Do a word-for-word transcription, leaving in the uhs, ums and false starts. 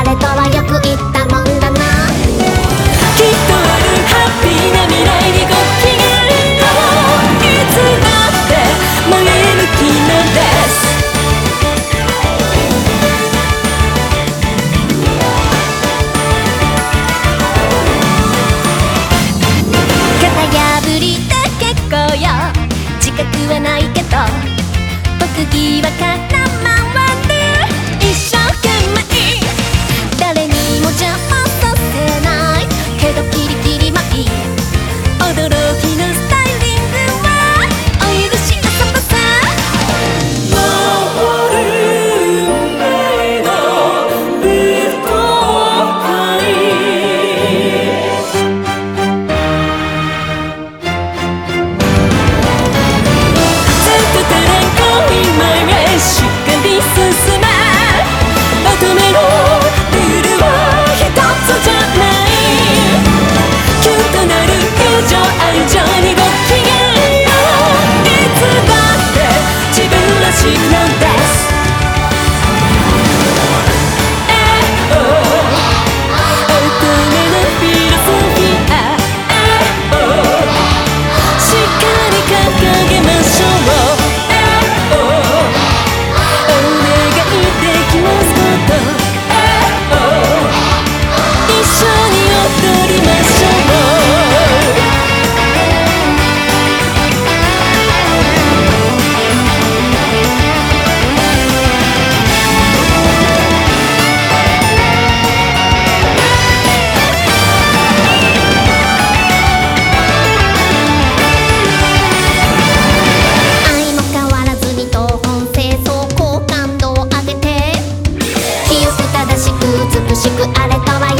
れとはよく言ったもんだな。 きっとあるハッピーな未来にごきげんよう。いつだって前向きなんです。 型破りで結構よ、自覚はないけど特技は空回る。一生懸命誰にも邪魔させないけどキリキリ舞い、驚きのスタイリングはお許しあそこさ。 守る運命の舞踏会、ずっとトランコインマイウェイ、しっかり進め。乙女のルールは一つじゃない。キュンとなる友情愛情にごきげんよう。いつだって自分らしくなんです。えお乙女のフィロソフィー、えおしっかり掲げましょう。えおお願いできますこと、えお一緒に踊りましょう。 愛も変わらずに東本清掃好感度を上げて、清く正しく美しくあれとは